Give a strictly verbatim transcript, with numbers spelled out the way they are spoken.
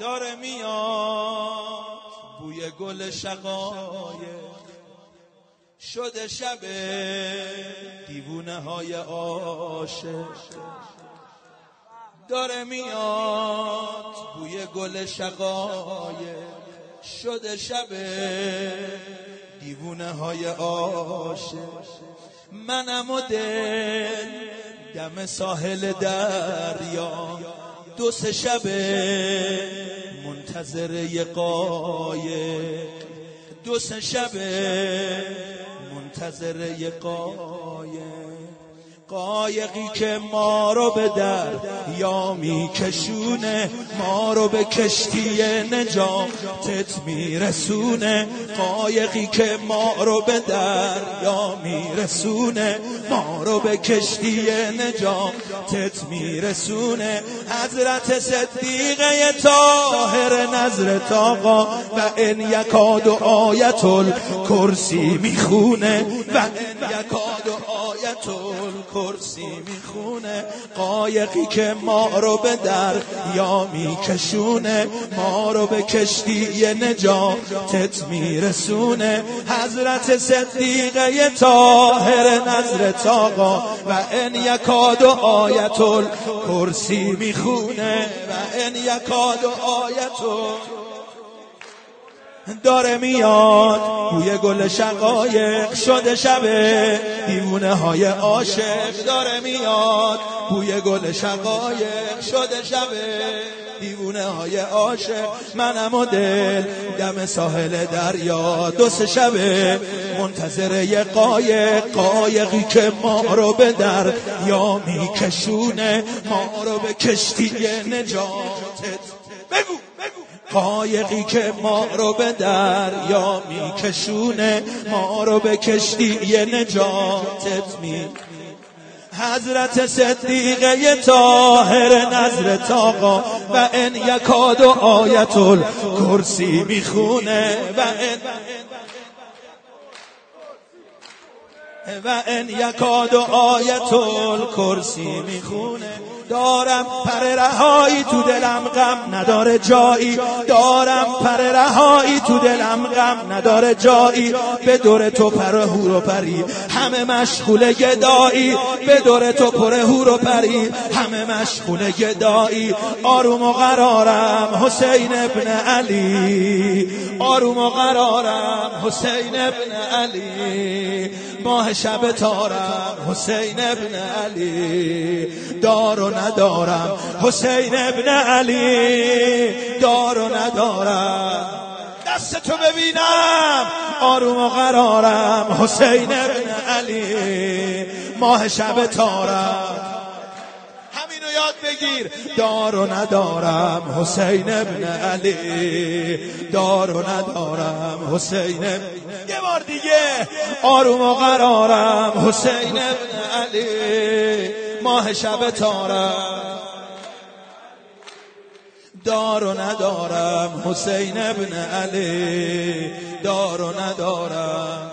داره میاد بوی گل شقایق، شده شب دیوونه های عاشق. داره میاد بوی گل شقایق، شده شب دیوونه های عاشق. منم و دل دم ساحل دریا، دو سه شب منتظر یه قایق، دو سه شب منتظر یه قایق. قایقی که ما رو به در یا میکشونه، ما رو به کشتی نجاتت میرسونه. قایقی که ما رو به در یا میرسونه، ما رو به کشتی نجاتت میرسونه. حضرت صدیقه طاهر نظرت آقا و ان یکاد آیت الکرسی میخونه، و ان یکاد آیت الکرسی میخونه. قایقی که ما رو به در یا میکشونه، ما رو به کشتی نجاتت میرسونه. حضرت صدیقه طاهر نظرت آقا و ان یکاد آیت الکرسی میخونه، و ان یکاد آیت داره میاد بوی گل شقایق، شده شب دیوونه های عاشق. داره میاد بوی گل شقایق، شده شب دیوونه های عاشق. منم و دل دم ساحل دریا، دو سه شب منتظر یه قایق. قایقی که ما رو به در یا میکشونه، ما رو به کشتی نجاتت بگو قایقی که ما رو به دریا میکشونه، ما رو به کشتی نجاتت می. حضرت صدیقه طاهر نظرت آقا و ان یکاد آیت الکرسی میخونه، و ان و ان یکاد آیت الکرسی میخونه. دارم پر رهایی تو دلم، غم نداره جایی. دارم پر رهایی تو دلم، غم نداره جایی. به دور تو پر هور و پری همه مشغول گدایی، به دور تو پر هور و پری همه مشغول گدایی. آروم و قرارم حسین ابن علی، آروم و قرارم حسین ابن علی. ماه شب تارم حسین ابن علی، دار و ندارم حسین ابن علی، دار و ندارم. دست تو ببینم آروم و قرارم حسین ابن علی، ماه شب تارم. همینو یاد بگیر. دار و ندارم حسین ابن علی، دار و ندارم حسین ابن. یه بار دیگه. آروم و قرارم حسین ابن علی، ماه شب تارم. دار و ندارم حسین ابن علی، دار و ندارم.